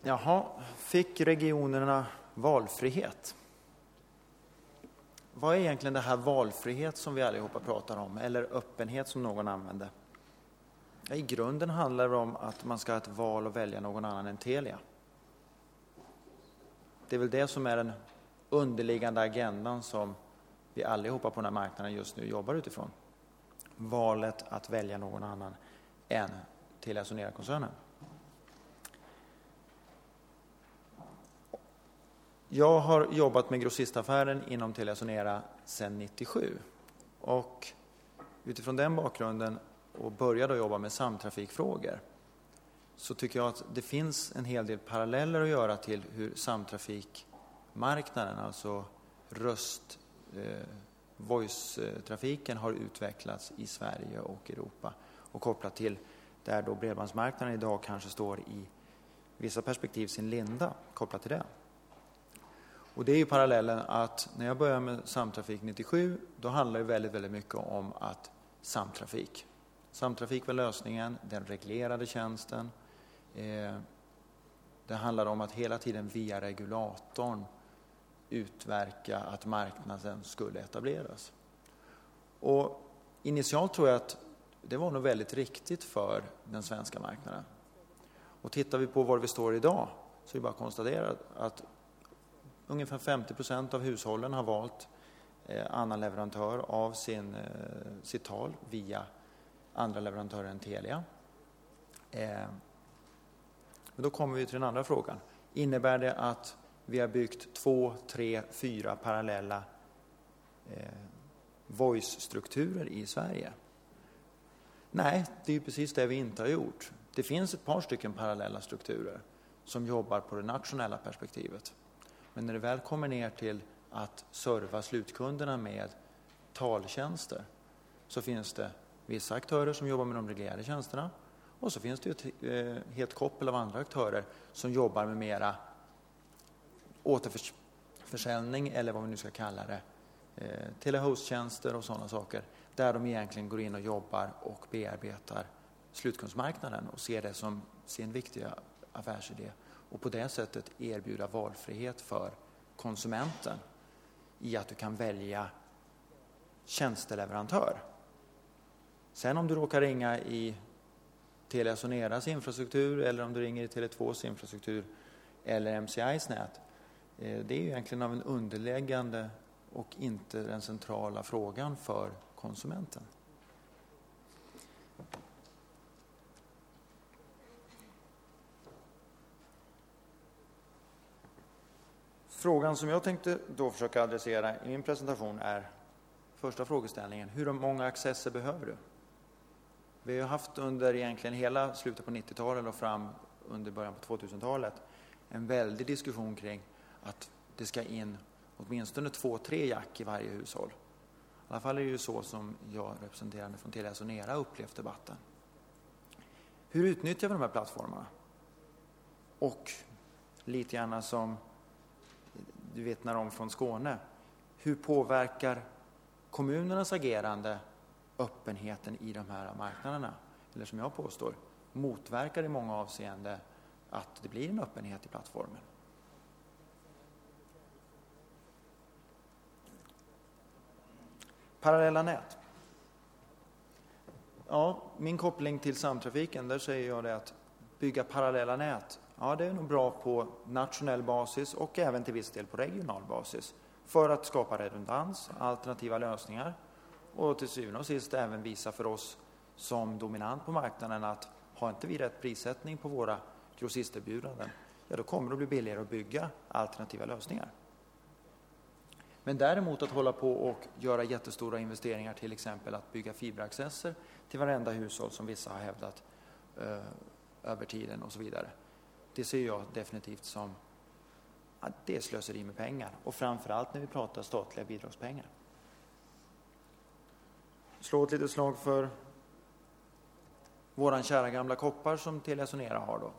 Jaha, fick regionerna valfrihet? Vad är egentligen det här valfrihet som vi allihopa pratar om, eller öppenhet som någon använde? I grunden handlar det om att man ska ha ett val och välja någon annan än Telia. Det är väl det som är den underliggande agendan som vi allihopa på den här marknaden just nu jobbar utifrån. Valet att välja någon annan än Telia Sonera-koncernen. Jag har jobbat med grossistaffären inom Telia Sonera sedan 1997 och utifrån den bakgrunden och började jobba med samtrafikfrågor så tycker jag att det finns en hel del paralleller att göra till hur samtrafikmarknaden, alltså voice-trafiken har utvecklats i Sverige och Europa och kopplat till där då bredbandsmarknaden idag kanske står i vissa perspektiv sin linda kopplat till det. Och det är ju parallellen att när jag började med samtrafik 97 då handlar det väldigt, väldigt mycket om att samtrafik var lösningen, den reglerade tjänsten. Det handlar om att hela tiden via regulatorn utverka att marknaden skulle etableras. Och initialt tror jag att det var nog väldigt riktigt för den svenska marknaden. Och tittar vi på var vi står idag så är det bara att konstatera att ungefär 50% av hushållen har valt annan leverantör av sitt tal via andra leverantörer än Telia. Men då kommer vi till den andra frågan. Innebär det att vi har byggt 2, 3, 4 parallella voice-strukturer i Sverige? Nej, det är ju precis det vi inte har gjort. Det finns ett par stycken parallella strukturer som jobbar på det nationella perspektivet. Men när det väl kommer ner till att serva slutkunderna med taltjänster så finns det vissa aktörer som jobbar med de reglerade tjänsterna och så finns det ett helt koppel av andra aktörer som jobbar med mera återförsäljning eller vad vi nu ska kalla det, telehosttjänster och sådana saker där de egentligen går in och jobbar och bearbetar slutkundsmarknaden och ser det som sin viktiga affärsidé och på det sättet erbjuda valfrihet för konsumenten i att du kan välja tjänsteleverantör. Sen om du råkar ringa i Telia Soneras infrastruktur eller om du ringer i Tele2s infrastruktur eller MCIs nät, det är ju egentligen av en underliggande och inte den centrala frågan för konsumenten. Frågan som jag tänkte då försöka adressera i min presentation är första frågeställningen. Hur många accesser behöver du? Vi har haft under egentligen hela slutet på 90-talet och fram under början på 2000-talet en väldig diskussion kring att det ska in åtminstone 2-3 jack i varje hushåll. I alla fall är det ju så som jag representerande från Telia Sonera upplevt debatten. Hur utnyttjar vi de här plattformarna? Och lite grann som du vet när de från Skåne. Hur påverkar kommunernas agerande öppenheten i de här marknaderna? Eller som jag påstår, motverkar i många avseenden att det blir en öppenhet i plattformen. Parallella nät. Ja, min koppling till samtrafiken, där säger jag det att bygga parallella nät. Ja, det är nog bra på nationell basis och även till viss del på regional basis för att skapa redundans, alternativa lösningar och till syvende och sist även visa för oss som dominant på marknaden att har inte vi rätt prissättning på våra grossisterbjudanden, ja då kommer det att bli billigare att bygga alternativa lösningar. Men däremot att hålla på och göra jättestora investeringar, till exempel att bygga fiberaccesser till varenda hushåll som vissa har hävdat över tiden och så vidare. Det ser jag definitivt som att det är slöseri med pengar och framförallt när vi pratar statliga bidragspengar. Slå ett litet slag för våran kära gamla koppar som Telia Sonera har då.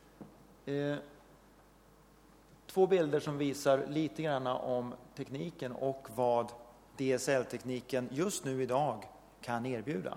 2 bilder som visar lite grann om tekniken och vad DSL-tekniken just nu idag kan erbjuda.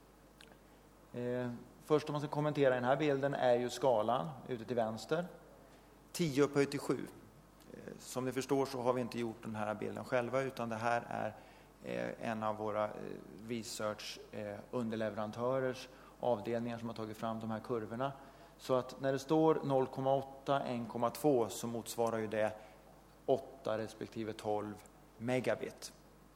Först om man ska kommentera den här bilden är ju skalan ute till vänster. 10 upphöjt till 7. Som ni förstår så har vi inte gjort den här bilden själva, utan det här är en av våra research-underleverantörers avdelningar som har tagit fram de här kurvorna. Så att när det står 0,8, 1,2 så motsvarar ju det 8 respektive 12 megabit.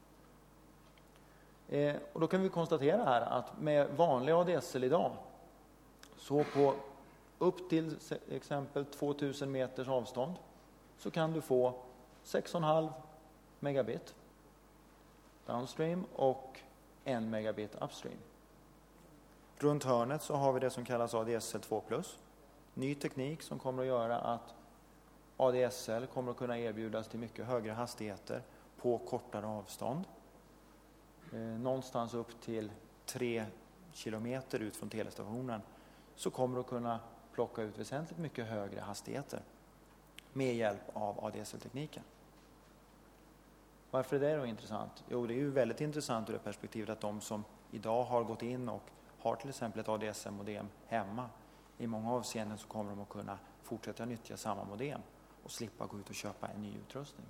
Och då kan vi konstatera här att med vanlig ADSL idag, så på upp till exempel 2000 meters avstånd, så kan du få 6,5 megabit downstream och 1 megabit upstream. Runt hörnet så har vi det som kallas ADSL 2+. Ny teknik som kommer att göra att ADSL kommer att kunna erbjudas till mycket högre hastigheter på kortare avstånd. Någonstans upp till 3 kilometer ut från telestationen så kommer du att kunna plocka ut väsentligt mycket högre hastigheter med hjälp av ADSL-tekniken. Varför är det då intressant? Jo, det är ju väldigt intressant ur det perspektivet att de som idag har gått in och har till exempel ett ADSL-modem hemma, i många avseenden så kommer de att kunna fortsätta nyttja samma modem och slippa gå ut och köpa en ny utrustning.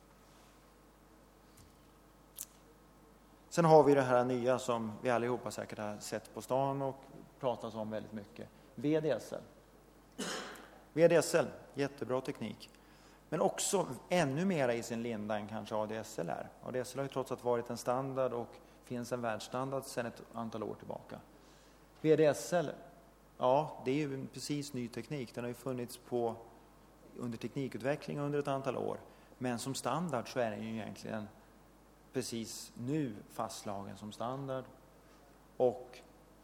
Sen har vi det här nya som vi allihopa säkert har sett på stan och pratat om väldigt mycket. VDSL. VDSL, jättebra teknik. Men också ännu mera i sin linda än kanske ADSL är. ADSL har ju trots allt varit en standard och finns en världsstandard sedan ett antal år tillbaka. VDSL, ja, det är ju precis ny teknik. Den har ju funnits under teknikutveckling under ett antal år. Men som standard så är den ju egentligen precis nu fastslagen som standard. Och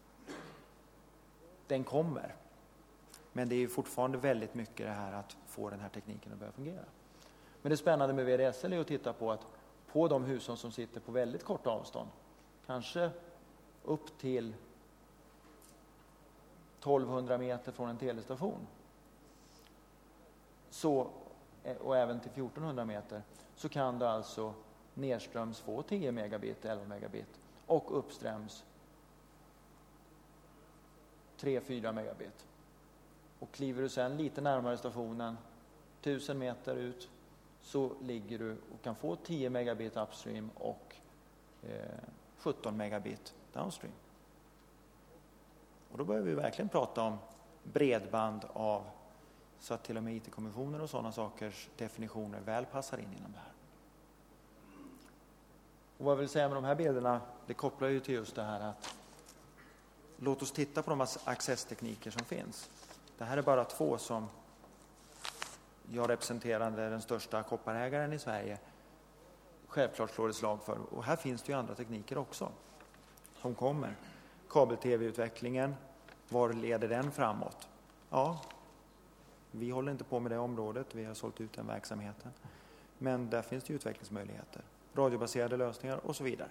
den kommer. Men det är ju fortfarande väldigt mycket det här att få den här tekniken att börja fungera. Men det spännande med VDSL är att titta på att på de hushåll som sitter på väldigt korta avstånd, kanske upp till 1200 meter från en telestation och även till 1400 meter, så kan du alltså nedströms få 10 megabit, 11 megabit och uppströms 3-4 megabit. Och kliver du sen lite närmare stationen, 1000 meter ut, så ligger du och kan få 10 megabit upstream och 17 megabit downstream. Och då börjar vi verkligen prata om bredband så att till och med IT-kommissioner och sådana sakers definitioner väl passar in inom det här. Och vad jag vill säga med de här bilderna, det kopplar ju till just det här att låt oss titta på de accesstekniker som finns. Det här är bara 2 som jag representerande den största kopparägaren i Sverige självklart slår ett slag för. Och här finns det ju andra tekniker också som kommer. Kabel-tv-utvecklingen, var leder den framåt? Ja, vi håller inte på med det området, vi har sålt ut den verksamheten. Men där finns det ju utvecklingsmöjligheter. Radiobaserade lösningar och så vidare.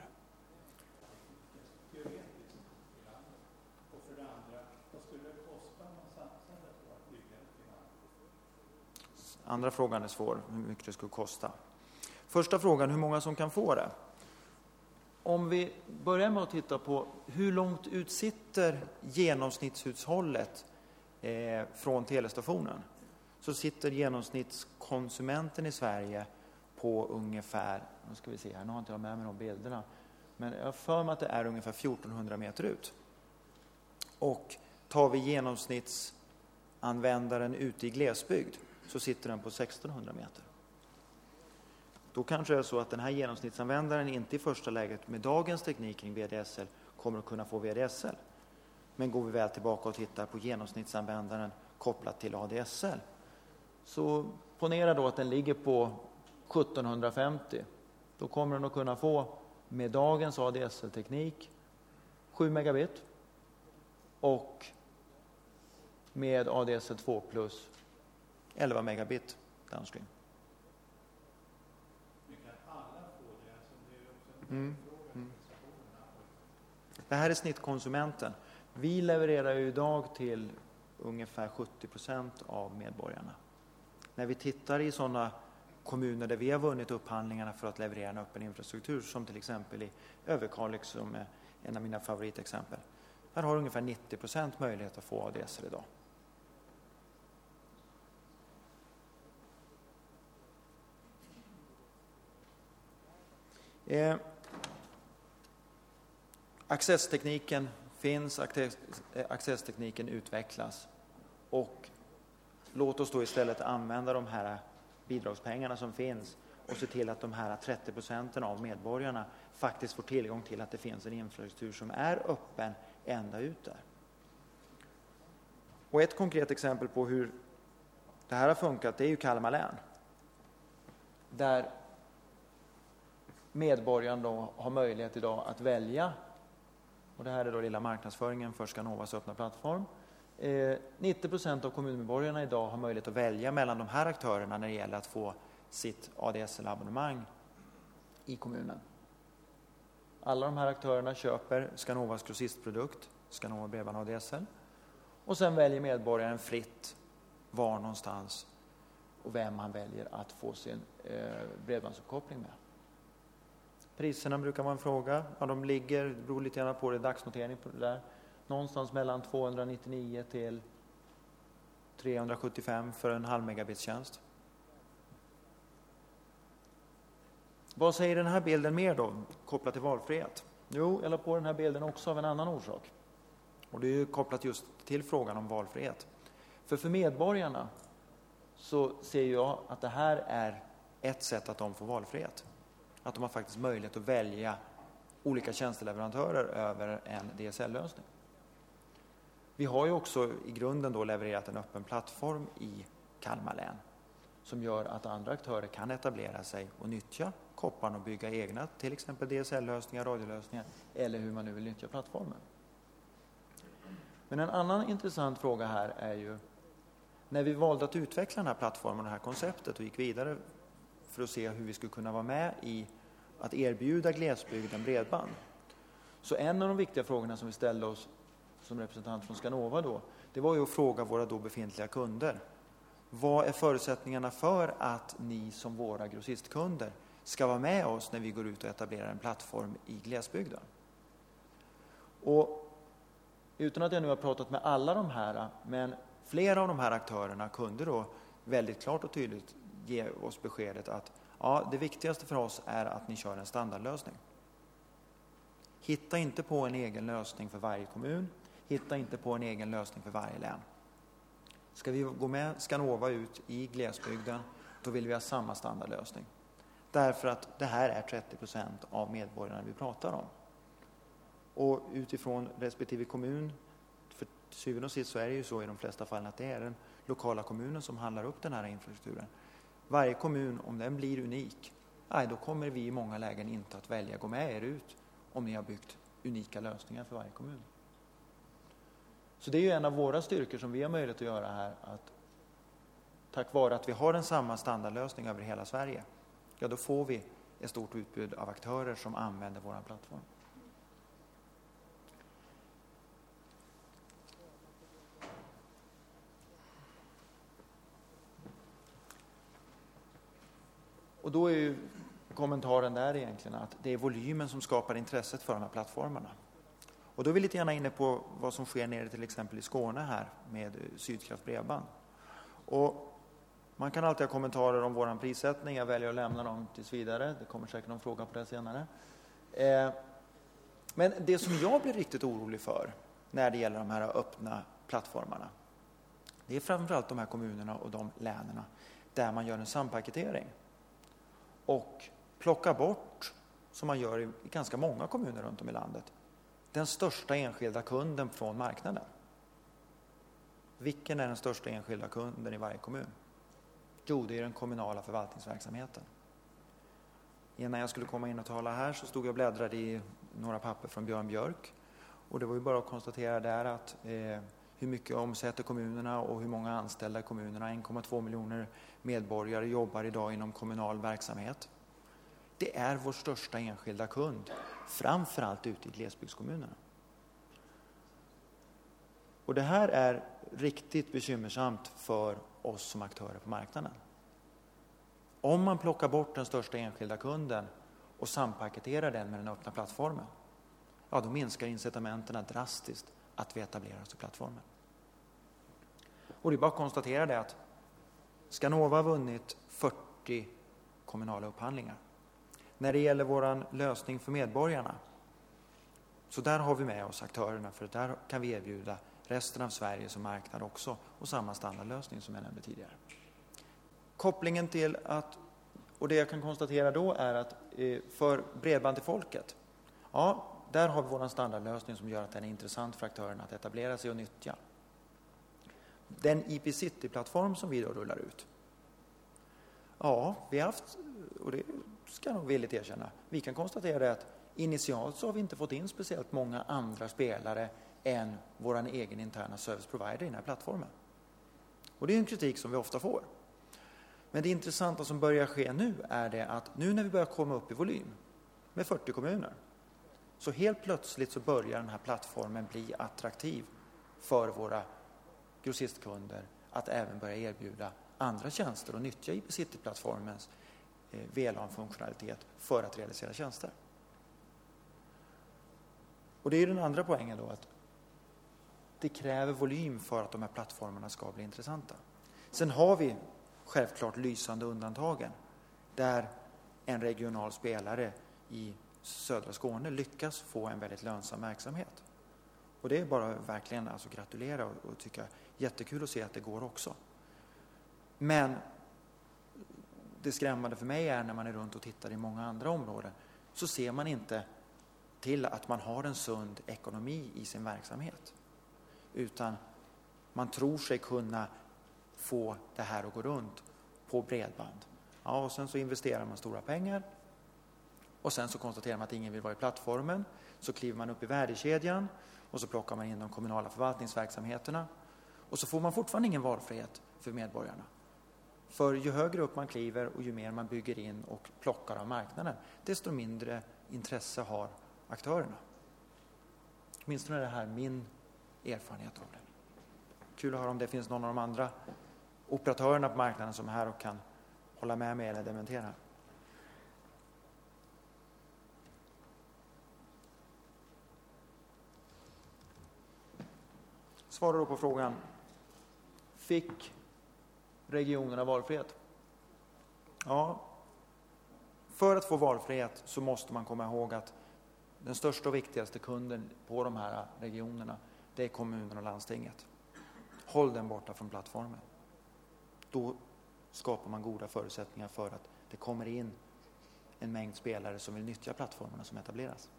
Andra frågan är svår, hur mycket det skulle kosta. Första frågan, hur många som kan få det? Om vi börjar med att titta på hur långt ut sitter genomsnittshushållet från telestationen, så sitter genomsnittskonsumenten i Sverige på ungefär, nu ska vi se här, nu har inte jag med mig de bilderna, men jag har för mig att det är ungefär 1400 meter ut. Och tar vi genomsnittsanvändaren ute i glesbygd så sitter den på 1600 meter. Då kanske det är så att den här genomsnittsanvändaren inte i första läget med dagens teknik kring VDSL kommer att kunna få VDSL. Men går vi väl tillbaka och tittar på genomsnittsanvändaren kopplat till ADSL, så ponera då att den ligger på 1750. Då kommer den att kunna få med dagens ADSL-teknik 7 megabit och med ADSL 2+ 11 megabit downstream. Det här är snittkonsumenten. Vi levererar ju idag till ungefär 70% av medborgarna. När vi tittar i sådana kommuner där vi har vunnit upphandlingarna för att leverera en öppen infrastruktur, som till exempel i Överkalix som är en av mina favoritexempel. Här har ungefär 90% möjlighet att få ADSL idag. Accesstekniken finns, accesstekniken utvecklas, och låt oss då istället använda de här bidragspengarna som finns och se till att de här 30% av medborgarna faktiskt får tillgång till att det finns en infrastruktur som är öppen ända ut där. Och ett konkret exempel på hur det här har funkat, det är ju Kalmar län. Där medborgaren då har möjlighet idag att välja, och det här är då lilla marknadsföringen för Scanovas öppna plattform. 90% av kommunmedborgarna idag har möjlighet att välja mellan de här aktörerna när det gäller att få sitt ADSL-abonnemang i kommunen. Alla de här aktörerna köper Scanovas grossistprodukt, Scanova Bredband ADSL, och sen väljer medborgaren fritt var någonstans och vem man väljer att få sin bredbandsuppkoppling med. Priserna brukar vara en fråga. Ja, de ligger, det beror lite grann på det, dagsnotering på det där, någonstans mellan 299 till 375 för en halv megabitstjänst. Vad säger den här bilden mer då, kopplat till valfrihet? Jo, jag la på den här bilden också av en annan orsak. Och det är ju kopplat just till frågan om valfrihet. För medborgarna så ser jag att det här är ett sätt att de får valfrihet. Att de har faktiskt möjlighet att välja olika tjänsteleverantörer över en DSL-lösning. Vi har ju också i grunden då levererat en öppen plattform i Kalmar län som gör att andra aktörer kan etablera sig och nyttja kopparn och bygga egna, till exempel DSL-lösningar, radiolösningar eller hur man nu vill nyttja plattformen. Men en annan intressant fråga här är ju, när vi valde att utveckla den här plattformen och det här konceptet och gick vidare för att se hur vi skulle kunna vara med i att erbjuda glesbygden bredband. Så en av de viktiga frågorna som vi ställde oss som representant från Scanova då, det var ju att fråga våra då befintliga kunder. Vad är förutsättningarna för att ni som våra grossistkunder ska vara med oss när vi går ut och etablerar en plattform i glesbygden? Och utan att jag nu har pratat med alla de här, men flera av de här aktörerna kunde då väldigt klart och tydligt ge oss beskedet att ja, det viktigaste för oss är att ni kör en standardlösning. Hitta inte på en egen lösning för varje kommun. Hitta inte på en egen lösning för varje län. Ska vi gå med Scanova ut i glesbygden, då vill vi ha samma standardlösning. Därför att det här är 30% av medborgarna vi pratar om. Och utifrån respektive kommun, för syvende och sist så är det ju så i de flesta fall att det är den lokala kommunen som handlar upp den här infrastrukturen. Varje kommun, om den blir unik, då kommer vi i många lägen inte att välja att gå med er ut om ni har byggt unika lösningar för varje kommun. Så det är ju en av våra styrkor som vi har möjlighet att göra här, att tack vare att vi har en samma standardlösning över hela Sverige, ja då får vi ett stort utbud av aktörer som använder vår plattform. Och då är ju kommentaren där egentligen att det är volymen som skapar intresset för de här plattformarna. Och då är vi lite gärna inne på vad som sker nere till exempel i Skåne här med Sydkraft Bredband. Och man kan alltid ha kommentarer om våran prissättning. Jag väljer att lämna dem tills vidare. Det kommer säkert någon fråga på det senare. Men det som jag blir riktigt orolig för när det gäller de här öppna plattformarna, det är framförallt de här kommunerna och de länen där man gör en sampaketering. Och plocka bort, som man gör i ganska många kommuner runt om i landet, den största enskilda kunden från marknaden. Vilken är den största enskilda kunden i varje kommun? Jo, det är den kommunala förvaltningsverksamheten. Innan jag skulle komma in och tala här så stod jag och bläddrade i några papper från Björn Björk. Och det var ju bara att konstatera där att hur mycket omsätter kommunerna och hur många anställda i kommunerna. 1,2 miljoner medborgare jobbar idag inom kommunal verksamhet. Det är vår största enskilda kund, framförallt ute i glesbygdskommunerna. Och det här är riktigt bekymmersamt för oss som aktörer på marknaden. Om man plockar bort den största enskilda kunden och sampaketerar den med den öppna plattformen, ja då minskar incitamenten drastiskt att vi etablerar oss i plattformen. Och det är bara att konstatera det att Scanova har vunnit 40 kommunala upphandlingar. När det gäller vår lösning för medborgarna, så där har vi med oss aktörerna, för där kan vi erbjuda resten av Sverige som marknad också och samma standardlösning som jag nämnde tidigare. Kopplingen till att, och det jag kan konstatera då är att för bredband till folket, ja, där har vi vår standardlösning som gör att den är intressant för aktörerna att etablera sig och nyttja. Den IP City-plattform som vi då rullar ut, ja, vi har haft, och det ska jag nog villigt erkänna, vi kan konstatera att initialt så har vi inte fått in speciellt många andra spelare än vår egen interna service provider i den här plattformen. Och det är en kritik som vi ofta får. Men det intressanta som börjar ske nu är det att nu när vi börjar komma upp i volym med 40 kommuner, så helt plötsligt så börjar den här plattformen bli attraktiv för våra grossistkunder att även börja erbjuda andra tjänster och nyttja IP City-plattformens VLAN-funktionalitet för att realisera tjänster. Och det är den andra poängen då, att det kräver volym för att de här plattformarna ska bli intressanta. Sen har vi självklart lysande undantagen där en regional spelare i södra Skåne lyckas få en väldigt lönsam verksamhet. Och det är bara verkligen alltså gratulera och tycka jättekul att se att det går också. Men det skrämmande för mig är när man är runt och tittar i många andra områden, så ser man inte till att man har en sund ekonomi i sin verksamhet. Utan man tror sig kunna få det här att gå runt på bredband. Ja, och sen så investerar man stora pengar. Och sen så konstaterar man att ingen vill vara i plattformen. Så kliver man upp i värdekedjan och så plockar man in de kommunala förvaltningsverksamheterna. Och så får man fortfarande ingen valfrihet för medborgarna. För ju högre upp man kliver och ju mer man bygger in och plockar av marknaden, desto mindre intresse har aktörerna. Åtminstone är det här min erfarenhet av det. Kul att höra om det finns någon av de andra operatörerna på marknaden som är här och kan hålla med mig eller dementera. Svara då på frågan: fick regionerna valfrihet? Ja, för att få valfrihet så måste man komma ihåg att den största och viktigaste kunden på de här regionerna, det är kommunen och landstinget. Håll den borta från plattformen. Då skapar man goda förutsättningar för att det kommer in en mängd spelare som vill nyttja plattformarna som etableras.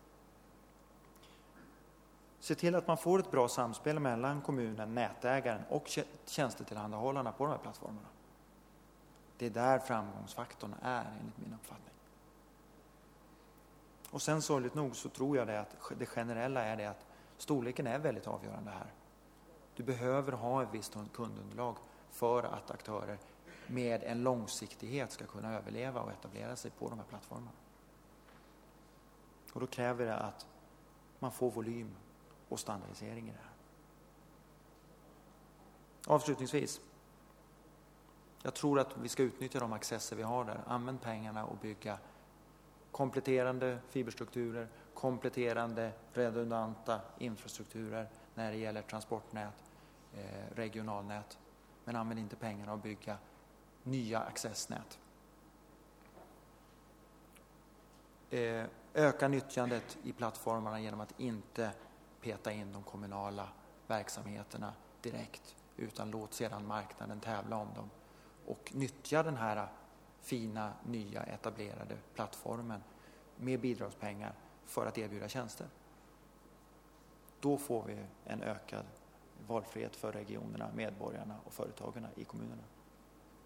Se till att man får ett bra samspel mellan kommunen, nätägaren och tjänstetillhandahållarna på de här plattformarna. Det är där framgångsfaktorn är, enligt min uppfattning. Och sen sorgligt nog så tror jag det att det generella är det att storleken är väldigt avgörande här. Du behöver ha ett visst kundunderlag för att aktörer med en långsiktighet ska kunna överleva och etablera sig på de här plattformarna. Och då kräver det att man får volym och standardisering i det här. Avslutningsvis. Jag tror att vi ska utnyttja de accesser vi har där. Använd pengarna och bygga kompletterande fiberstrukturer, kompletterande redundanta infrastrukturer när det gäller transportnät, regionalnät. Men använd inte pengarna att bygga nya accessnät. Öka nyttjandet i plattformarna genom att inte peta in de kommunala verksamheterna direkt, utan låt sedan marknaden tävla om dem. Och nyttja den här fina, nya, etablerade plattformen med bidragspengar för att erbjuda tjänster. Då får vi en ökad valfrihet för regionerna, medborgarna och företagarna i kommunerna.